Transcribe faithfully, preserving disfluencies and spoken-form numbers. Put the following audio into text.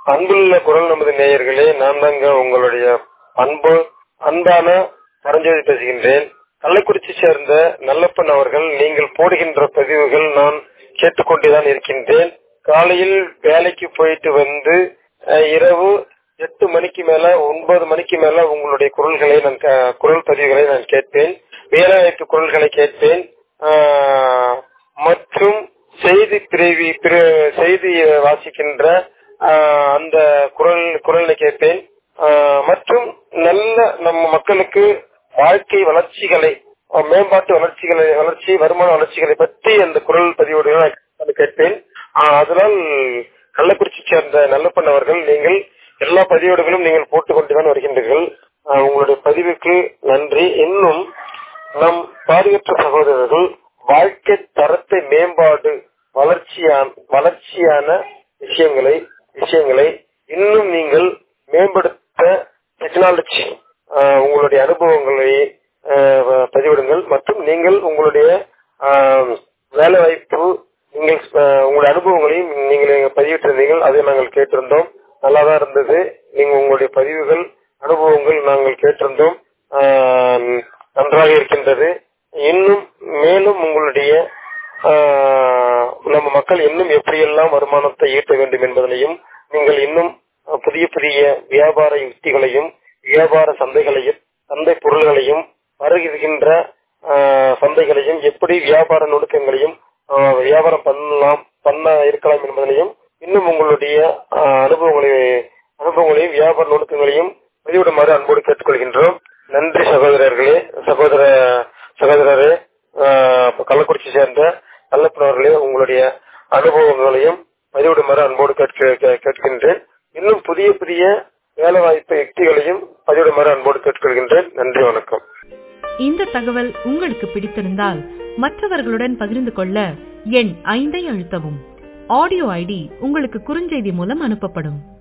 அன்புள்ள குரல் நமது நேயர்களே, நான் தாங்க உங்களுடைய அன்பு அன்பான பரஞ்சோதி பேசுகின்றேன். கள்ளக்குறிச்சி சேர்ந்த நல்லப்பன் அவர்கள், நீங்கள் போடுகின்ற பதிவுகள் நான் கேட்டுக்கொண்டுதான் இருக்கின்றேன். காலையில் வேலைக்கு போயிட்டு வந்து இரவு எட்டு மணிக்கு மேல ஒன்பது மணிக்கு மேல உங்களுடைய குரல்களை நான் குரல் பதிவுகளை நான் கேட்பேன். வேலைவாய்ப்பு குரல்களை கேட்பேன் மற்றும் செய்தி பிரிவி செய்தி வாசிக்கின்ற அந்த குரல் குரலை கேட்பேன் மற்றும் நல்ல நம்ம மக்களுக்கு வாழ்க்கை வளர்ச்சிகளை மேம்பாட்டு வளர்ச்சிகளை வளர்ச்சி வருமான வளர்ச்சிகளை பற்றி அந்த குரல் பதிவுகளை கேட்பேன். அதனால் கள்ளக்குறிச்சி சேர்ந்த நல்லப்பன் அவர்கள், நீங்கள் எல்லா பதிவேடுகளும் நீங்கள் போட்டுக் கொண்டுதான் வருகின்றீர்கள். உங்களுடைய பதிவுக்கு நன்றி. இன்னும் நம் பார்வையற்ற சகோதரர்கள் வாழ்க்கை தரத்தை மேம்பாடு வளர்ச்சியான வளர்ச்சியான விஷயங்களை விஷயங்களை இன்னும் நீங்கள் மேம்படுத்த டெக்னாலஜி உங்களுடைய அனுபவங்களை பதிவிடுங்கள் மற்றும் நீங்கள் உங்களுடைய வேலை வாய்ப்பு நீங்கள் உங்களுடைய அனுபவங்களையும் நீங்கள் பதிவிட்டிருந்தீர்கள். அதை நாங்கள் கேட்டிருந்தோம். நல்லாதான் இருந்தது. நீங்க உங்களுடைய பதிவுகள் அனுபவங்கள் நாங்கள் கேட்டிருந்தோம். நன்றாக இருக்கின்றது. இன்னும் மேலும் உங்களுடைய நம்ம மக்கள் இன்னும் எப்படியெல்லாம் வருமானத்தை ஈட்ட வேண்டும் என்பதனையும் நீங்கள் இன்னும் புதிய புதிய வியாபார யுக்திகளையும் வியாபார சந்தைகளையும் சந்தை பொருள்களையும் வருகின்ற சந்தைகளையும் எப்படி வியாபார நுணுக்கங்களையும் வியாபாரம் பண்ணலாம் பண்ண இருக்கலாம் என்பதனையும் இன்னும் உங்களுடைய அனுபவங்களை அனுபவங்களையும் வியாபார நுணுக்கங்களையும் பதிவிடுமாறு அன்போடு கேட்டுக்கொள்கின்றோம். நன்றி சகோதரர்களே, சகோதர சகோதரரே, கள்ளக்குறிச்சி சேர்ந்த நல்லப்பனவர்களே, உங்களுடைய அனுபவங்களையும் பதிவிடுமாறு அன்போடு கேட்கின்றேன். இன்னும் புதிய புதிய வேலை வாய்ப்பு யுக்திகளையும் பதிவிடுமாறு அன்போடு கேட்டுக்கொள்கின்றேன். நன்றி, வணக்கம். இந்த தகவல் உங்களுக்கு பிடித்திருந்தால் மற்றவர்களுடன் பகிர்ந்து கொள்ள எண் ஐந்தை அழுத்தவும். ஆடியோ ஐடி உங்களுக்கு குறுஞ்செய்தி மூலம் அனுப்பப்படும்.